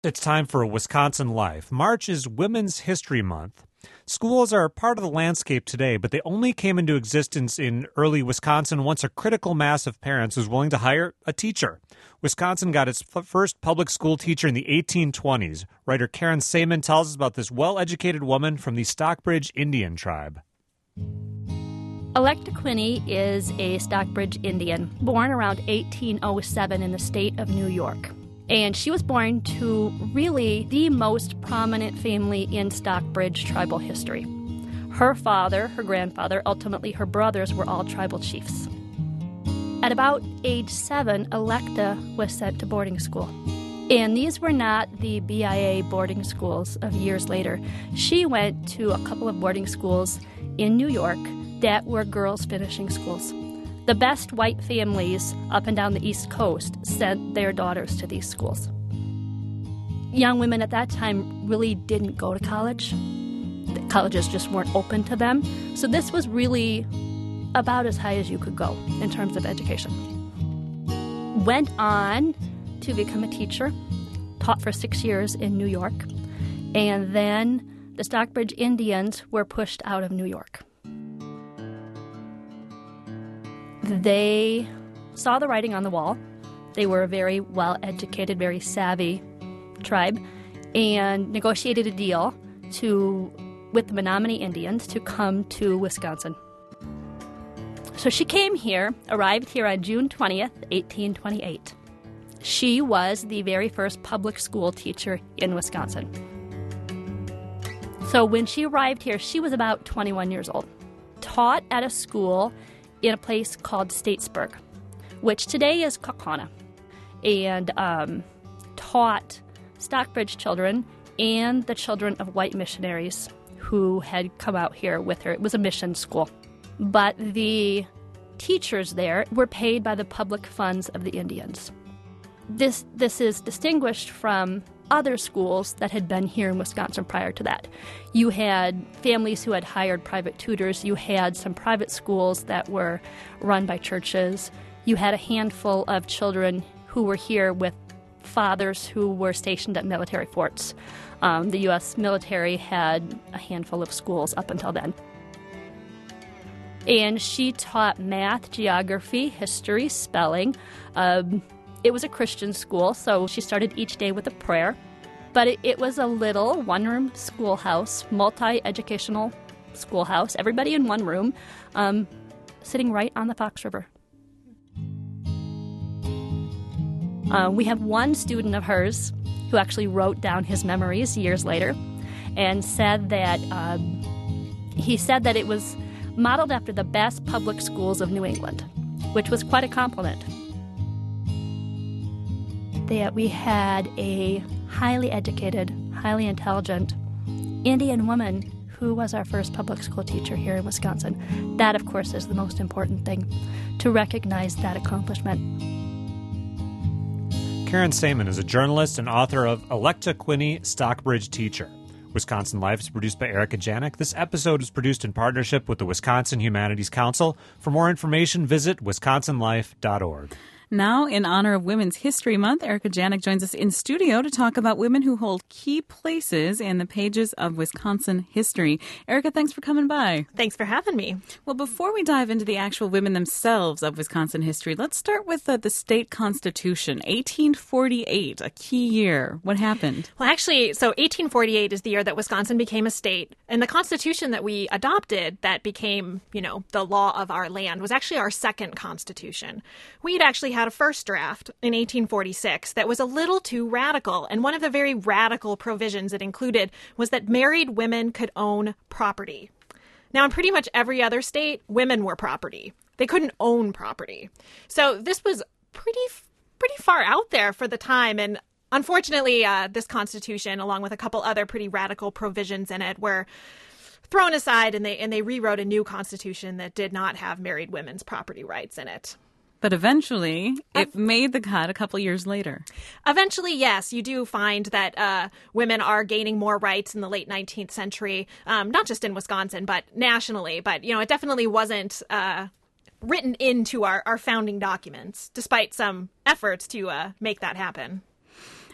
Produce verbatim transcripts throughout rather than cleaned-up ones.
It's time for Wisconsin Life. March is Women's History Month. Schools are part of the landscape today, but they only came into existence in early Wisconsin once a critical mass of parents was willing to hire a teacher. Wisconsin got its f- first public school teacher in the eighteen twenties. Writer Karen Saman tells us about this well-educated woman from the Stockbridge Indian tribe. Electa Quinney is a Stockbridge Indian, born around eighteen oh seven in the state of New York. And she was born to really the most prominent family in Stockbridge tribal history. Her father, her grandfather, ultimately her brothers were all tribal chiefs. At about age seven, Electa was sent to boarding school. And these were not the B I A boarding schools of years later. She went to a couple of boarding schools in New York that were girls' finishing schools. The best white families up and down the East Coast sent their daughters to these schools. Young women at that time really didn't go to college. The colleges just weren't open to them. So this was really about as high as you could go in terms of education. Went on to become a teacher, taught for six years in New York, and then the Stockbridge Indians were pushed out of New York. They saw the writing on the wall. They were a very well-educated, very savvy tribe, and negotiated a deal to with the Menominee Indians to come to Wisconsin. So she came here, arrived here on June twentieth, eighteen twenty-eight. She was the very first public school teacher in Wisconsin. So when she arrived here, she was about twenty-one years old. Taught at a school in a place called Statesburg, which today is Kaukauna, and um, taught Stockbridge children and the children of white missionaries who had come out here with her. It was a mission school. But the teachers there were paid by the public funds of the Indians. This, this is distinguished from other schools that had been here in Wisconsin prior to that. You had families who had hired private tutors. You had some private schools that were run by churches. You had a handful of children who were here with fathers who were stationed at military forts. Um, the U S military had a handful of schools up until then. And she taught math, geography, history, spelling. Um, It was a Christian school, so she started each day with a prayer. But it, it was a little one-room schoolhouse, multi-educational schoolhouse, everybody in one room, um, sitting right on the Fox River. Uh, we have one student of hers who actually wrote down his memories years later and said that um, he said that it was modeled after the best public schools of New England, which was quite a compliment. That we had a highly educated, highly intelligent Indian woman who was our first public school teacher here in Wisconsin. That, of course, is the most important thing, to recognize that accomplishment. Karen Saman is a journalist and author of Electa Quinney, Stockbridge Teacher. Wisconsin Life is produced by Erica Janik. This episode is produced in partnership with the Wisconsin Humanities Council. For more information, visit wisconsin life dot org. Now, in honor of Women's History Month, Erica Janik joins us in studio to talk about women who hold key places in the pages of Wisconsin history. Erica, thanks for coming by. Thanks for having me. Well, before we dive into the actual women themselves of Wisconsin history, let's start with uh, the state constitution, eighteen forty-eight, a key year. What happened? Well, actually, so eighteen forty-eight is the year that Wisconsin became a state. And the constitution that we adopted that became, you know, the law of our land was actually our second constitution. We had actually had a first draft in eighteen forty-six that was a little too radical. And one of the very radical provisions it included was that married women could own property. Now, in pretty much every other state, women were property. They couldn't own property. So this was pretty, pretty far out there for the time. And unfortunately, uh, this constitution, along with a couple other pretty radical provisions in it, were thrown aside, and they and they rewrote a new constitution that did not have married women's property rights in it. But eventually, it made the cut a couple years later. Eventually, yes, you do find that uh, women are gaining more rights in the late nineteenth century, um, not just in Wisconsin, but nationally. But, you know, it definitely wasn't uh, written into our, our founding documents, despite some efforts to uh, make that happen.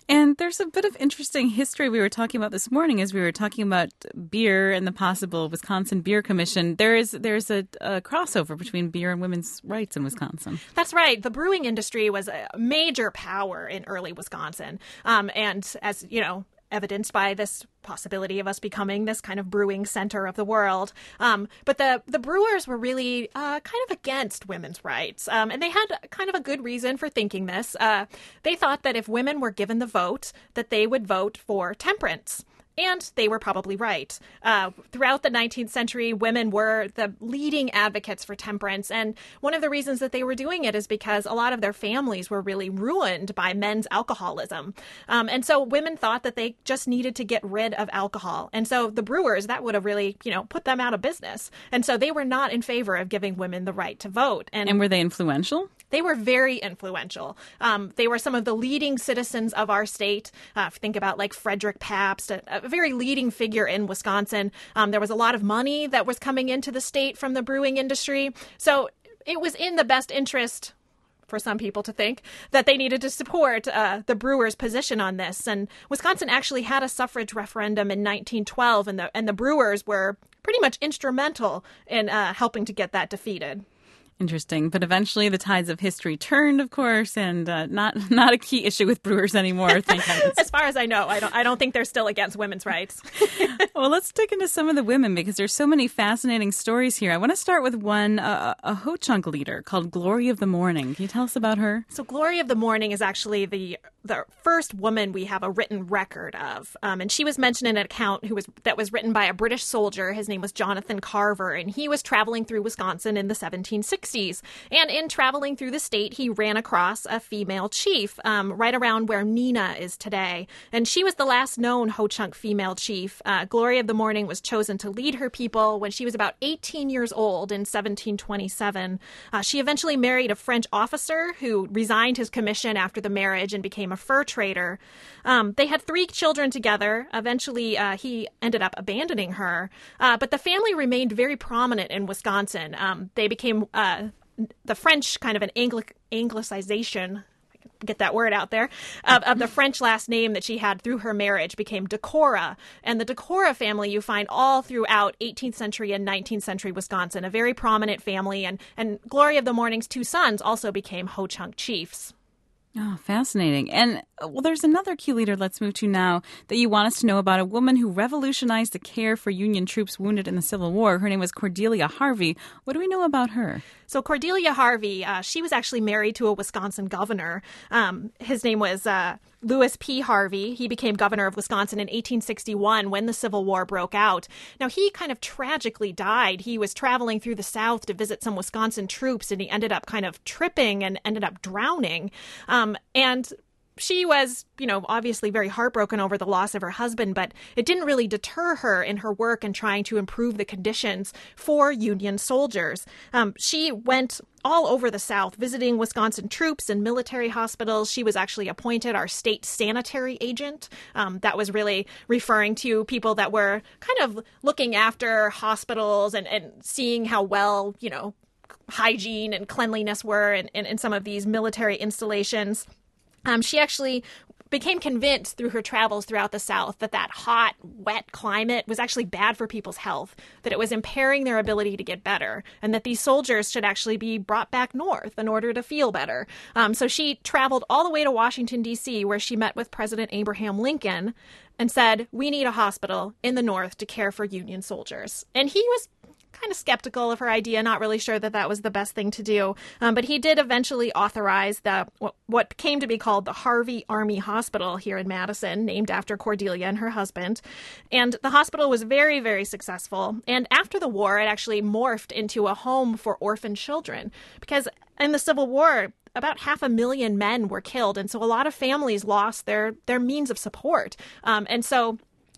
And there's a bit of interesting history we were talking about this morning as we were talking about beer and the possible Wisconsin Beer Commission. There is there's a, a crossover between beer and women's rights in Wisconsin. That's right. The brewing industry was a major power in early Wisconsin. Um, and as, you know, evidenced by this possibility of us becoming this kind of brewing center of the world. Um, but the, the brewers were really uh, kind of against women's rights. Um, and they had kind of a good reason for thinking this. Uh, they thought that if women were given the vote, that they would vote for temperance. And they were probably right. Uh, throughout the nineteenth century, women were the leading advocates for temperance. And one of the reasons that they were doing it is because a lot of their families were really ruined by men's alcoholism. Um, and so women thought that they just needed to get rid of alcohol. And so the brewers, that would have really, you know, put them out of business. And so they were not in favor of giving women the right to vote. And, and were they influential? They were very influential. Um, they were some of the leading citizens of our state. Uh, think about like Frederick Pabst, a, a very leading figure in Wisconsin. Um, there was a lot of money that was coming into the state from the brewing industry. So it was in the best interest for some people to think that they needed to support uh, the brewers' position on this. And Wisconsin actually had a suffrage referendum in nineteen twelve, and the, and the brewers were pretty much instrumental in uh, helping to get that defeated. Interesting. But eventually the tides of history turned, of course, and uh, not not a key issue with brewers anymore, thank heavens. As far as I know, I don't I don't think they're still against women's rights. Well, let's dig into some of the women because there's so many fascinating stories here. I want to start with one, uh, a Ho-Chunk leader called Glory of the Morning. Can you tell us about her? So Glory of the Morning is actually the the first woman we have a written record of. Um, and she was mentioned in an account who was that was written by a British soldier. His name was Jonathan Carver, and he was traveling through Wisconsin in the seventeen sixties. And in traveling through the state, he ran across a female chief um, right around where Neenah is today. And she was the last known Ho-Chunk female chief. Uh, Glory of the Morning was chosen to lead her people when she was about eighteen years old in seventeen twenty-seven. Uh, she eventually married a French officer who resigned his commission after the marriage and became a fur trader. Um, they had three children together. Eventually, uh, he ended up abandoning her. Uh, but the family remained very prominent in Wisconsin. Um, they became uh, the French kind of an Angli- Anglicization, get that word out there, of, of the French last name that she had through her marriage became Decorah. And the Decorah family you find all throughout eighteenth century and nineteenth century Wisconsin, a very prominent family. And, and Glory of the Morning's two sons also became Ho-Chunk chiefs. Oh, fascinating. And, well, there's another key leader let's move to now that you want us to know about, a woman who revolutionized the care for Union troops wounded in the Civil War. Her name was Cordelia Harvey. What do we know about her? So Cordelia Harvey, uh, she was actually married to a Wisconsin governor. Um, his name was uh, Lewis P. Harvey. He became governor of Wisconsin in eighteen sixty-one when the Civil War broke out. Now, he kind of tragically died. He was traveling through the South to visit some Wisconsin troops, and he ended up kind of tripping and ended up drowning. Um, and she was, you know, obviously very heartbroken over the loss of her husband, but it didn't really deter her in her work in trying to improve the conditions for Union soldiers. Um, she went all over the South visiting Wisconsin troops and military hospitals. She was actually appointed our state sanitary agent. Um, that was really referring to people that were kind of looking after hospitals and, and seeing how well, you know, hygiene and cleanliness were in, in, in some of these military installations. Um, she actually became convinced through her travels throughout the South that that hot, wet climate was actually bad for people's health, that it was impairing their ability to get better, and that these soldiers should actually be brought back north in order to feel better. Um, so she traveled all the way to Washington, D C, where she met with President Abraham Lincoln and said, "We need a hospital in the North to care for Union soldiers." And he was kind of skeptical of her idea, not really sure that that was the best thing to do. Um, but he did eventually authorize the what, what came to be called the Harvey Army Hospital here in Madison, named after Cordelia and her husband. And the hospital was very, very successful. And after the war, it actually morphed into a home for orphan children, because in the Civil War, about half a million men were killed. And so a lot of families lost their, their means of support. Um, and so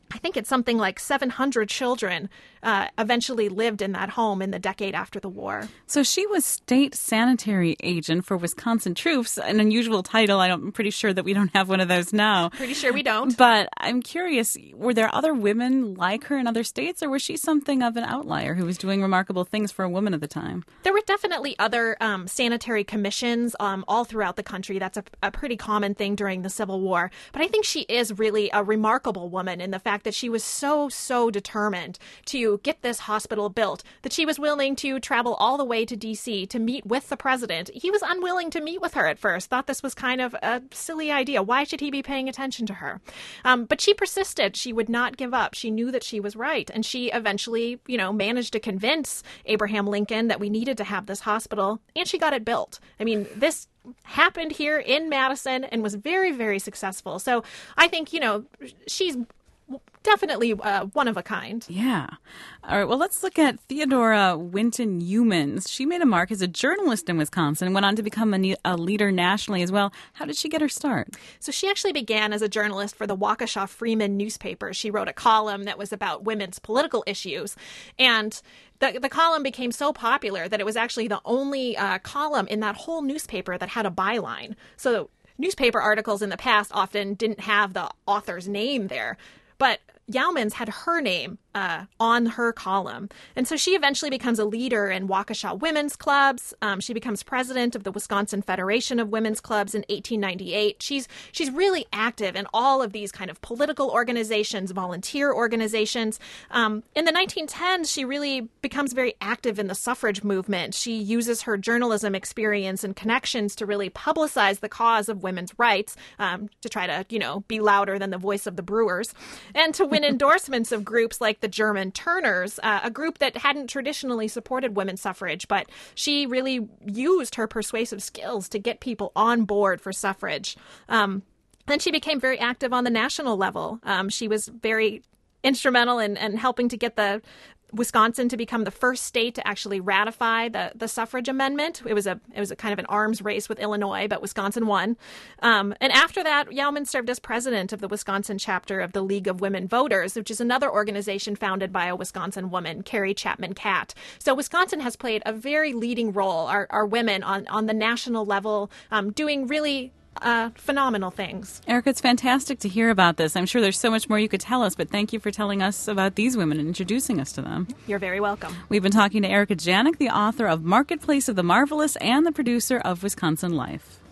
I think it's something like seven hundred children uh, eventually lived in that home in the decade after the war. So she was state sanitary agent for Wisconsin troops, an unusual title. I don't, I'm pretty sure that we don't have one of those now. Pretty sure we don't. But I'm curious, were there other women like her in other states, or was she something of an outlier who was doing remarkable things for a woman at the time? There were definitely other um, sanitary commissions um, all throughout the country. That's a, a pretty common thing during the Civil War. But I think she is really a remarkable woman in the fact that she was so, so determined to get this hospital built, that she was willing to travel all the way to D C to meet with the president. He was unwilling to meet with her at first, thought this was kind of a silly idea. Why should he be paying attention to her? Um, but she persisted. She would not give up. She knew that she was right. And she eventually, you know, managed to convince Abraham Lincoln that we needed to have this hospital, and she got it built. I mean, this happened here in Madison and was very, very successful. So I think, you know, she's definitely uh, one of a kind. Yeah. All right. Well, let's look at Theodora Winton Youmans. She made a mark as a journalist in Wisconsin and went on to become a, a leader nationally as well. How did she get her start? So she actually began as a journalist for the Waukesha Freeman newspaper. She wrote a column that was about women's political issues. And the, the column became so popular that it was actually the only uh, column in that whole newspaper that had a byline. So newspaper articles in the past often didn't have the author's name there. But Youmans had her name uh, on her column. And so she eventually becomes a leader in Waukesha women's clubs. Um, she becomes president of the Wisconsin Federation of Women's Clubs in eighteen ninety-eight. She's she's really active in all of these kind of political organizations, volunteer organizations. Um, in the nineteen tens, she really becomes very active in the suffrage movement. She uses her journalism experience and connections to really publicize the cause of women's rights, um, to try to, you know, be louder than the voice of the Brewers, and to win endorsements of groups like the German Turners, uh, a group that hadn't traditionally supported women's suffrage, but she really used her persuasive skills to get people on board for suffrage. Um, then she became very active on the national level. Um, she was very instrumental in, in helping to get the Wisconsin to become the first state to actually ratify the, the suffrage amendment. It was a it was a kind of an arms race with Illinois, but Wisconsin won. Um, and after that, Youmans served as president of the Wisconsin chapter of the League of Women Voters, which is another organization founded by a Wisconsin woman, Carrie Chapman Catt. So Wisconsin has played a very leading role, our, our women on, on the national level, um, doing really Uh, phenomenal things. Erica, it's fantastic to hear about this. I'm sure there's so much more you could tell us, but thank you for telling us about these women and introducing us to them. You're very welcome. We've been talking to Erica Janik, the author of Marketplace of the Marvelous and the producer of Wisconsin Life.